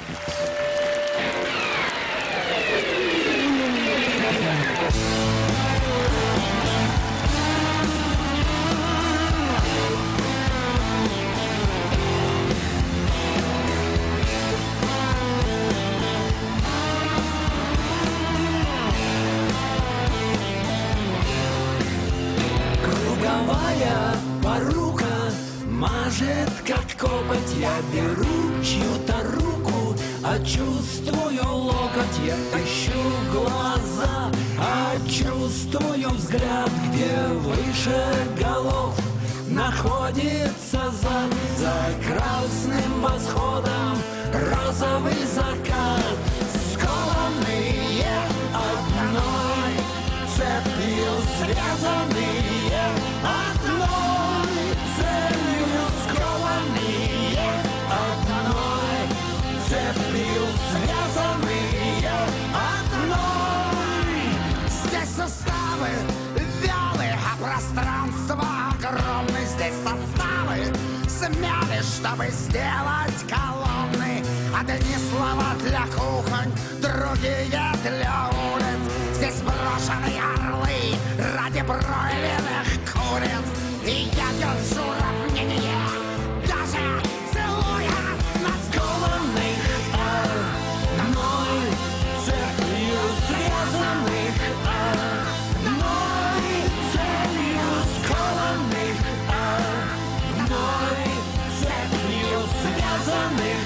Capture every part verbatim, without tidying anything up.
Круговая порука мажет, как копоть. Я беру чью-то руку, а чувствую локоть. Я ищу глаза, а чувствую взгляд. Где выше голов находится зад. За красным восходом розовый закат. Скованные одной цепью, связанные одной целью. Скованные одной цепью, связанные одной. Здесь суставы вялые, а пространство огромное. Здесь составы смяли, чтобы сделать колонны. Одни слова для кухонь, другие для улиц. Здесь брошенные орлы ради бройлерных куриц. И я держу равнение, даже целуя на скованных одной цепью, связанных одной целью. Скованных одной цепью, связанных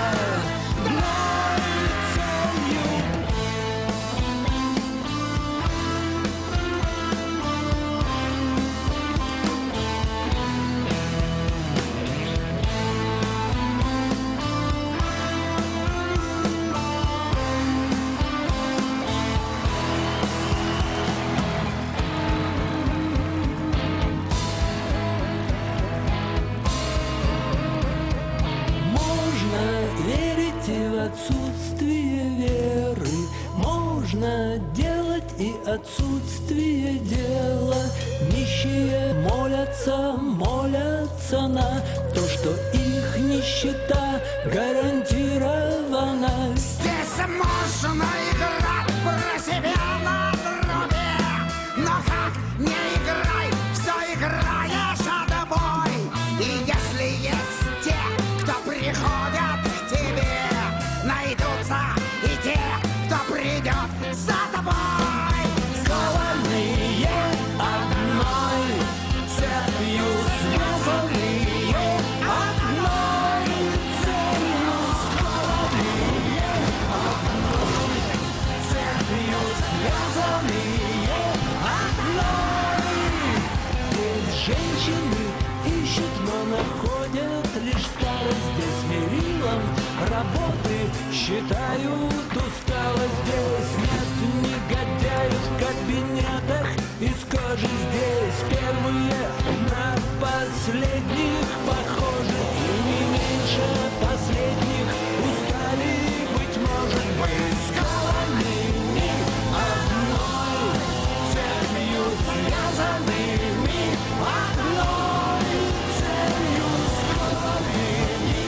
одной целью. Отсутствие веры можно делать и отсутствие дела. Нищие молятся, молятся на то, что их нищета гарантирована. Здесь можно играть про себя на трубе, но как не играй, все играешь отобой. И если есть те, кто приходят к тебе, найдутся и те, кто придет за тобой. Скованные одной цепью, связанные одной целью. Скованные одной цепью, связанные одной. Здесь женщины ищут, но находят лишь старость. Здесь мерилом работы считают усталость. Здесь нет негодяев в кабинетах из кожи. Здесь первые на последних похожи. И не меньше последних устали, быть может, быть скованными одной цепью, связанными одной целью. Скованными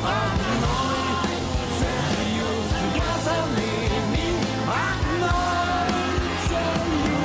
одной целью, связанными одной целью.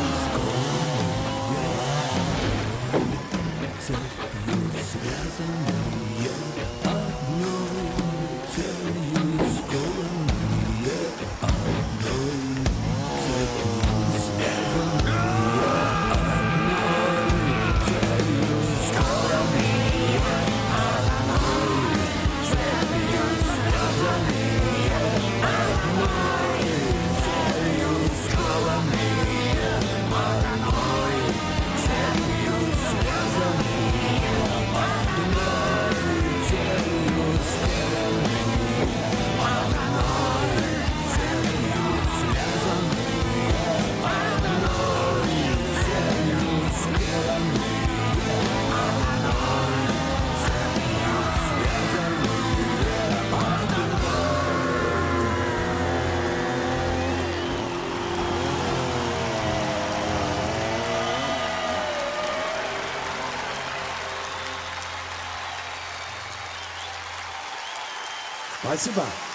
Скованными цепью, связанные одной целью. Скованные одной цепью, связанные одной целью. Скованные одной цепью, связанные одной целью. Скованные одной цепью, связанные одной целью. Скованные одной целью, связанные одной целью. Скованные одной целью, связанные Спасибо.